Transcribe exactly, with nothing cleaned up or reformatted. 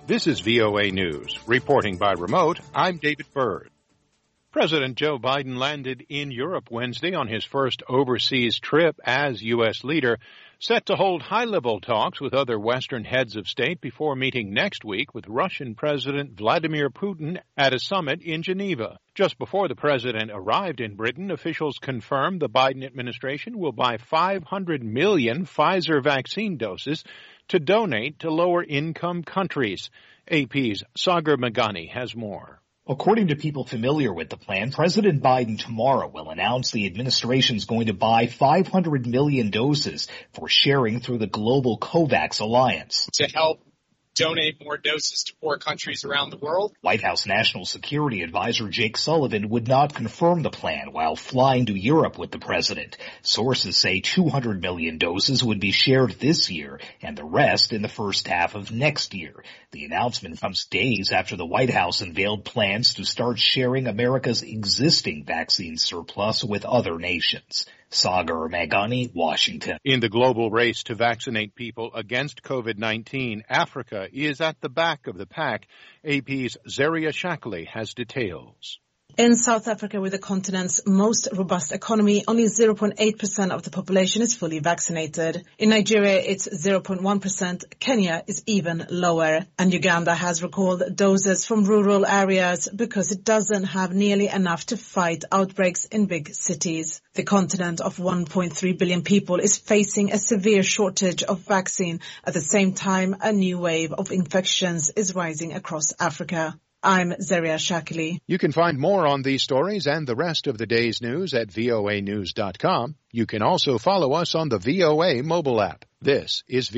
This is V O A News. Reporting by remote, I'm David Byrd. President Joe Biden landed in Europe Wednesday on his first overseas trip as U S leader, set to hold high-level talks with other Western heads of state before meeting next week with Russian President Vladimir Putin at a summit in Geneva. Just before the president arrived in Britain, officials confirmed the Biden administration will buy five hundred million Pfizer vaccine doses to donate to lower-income countries. A P's Sagar Meghani has more. According to people familiar with the plan, President Biden tomorrow will announce the administration is going to buy five hundred million doses for sharing through the global COVAX alliance. To help donate more doses to poor countries around the world. White House National Security Advisor Jake Sullivan would not confirm the plan while flying to Europe with the president. Sources say two hundred million doses would be shared this year and the rest in the first half of next year. The announcement comes days after the White House unveiled plans to start sharing America's existing vaccine surplus with other nations. Sagar Meghani, Washington. In the global race to vaccinate people against COVID nineteen, Africa is at the back of the pack. A P's Zaria Shakali has details. In South Africa, with the continent's most robust economy, only zero point eight percent of the population is fully vaccinated. In Nigeria, it's zero point one percent. Kenya is even lower. And Uganda has recalled doses from rural areas because it doesn't have nearly enough to fight outbreaks in big cities. The continent of one point three billion people is facing a severe shortage of vaccine. At the same time, a new wave of infections is rising across Africa. I'm Zaria Shakali. You can find more on these stories and the rest of the day's news at V O A news dot com. You can also follow us on the V O A mobile app. This is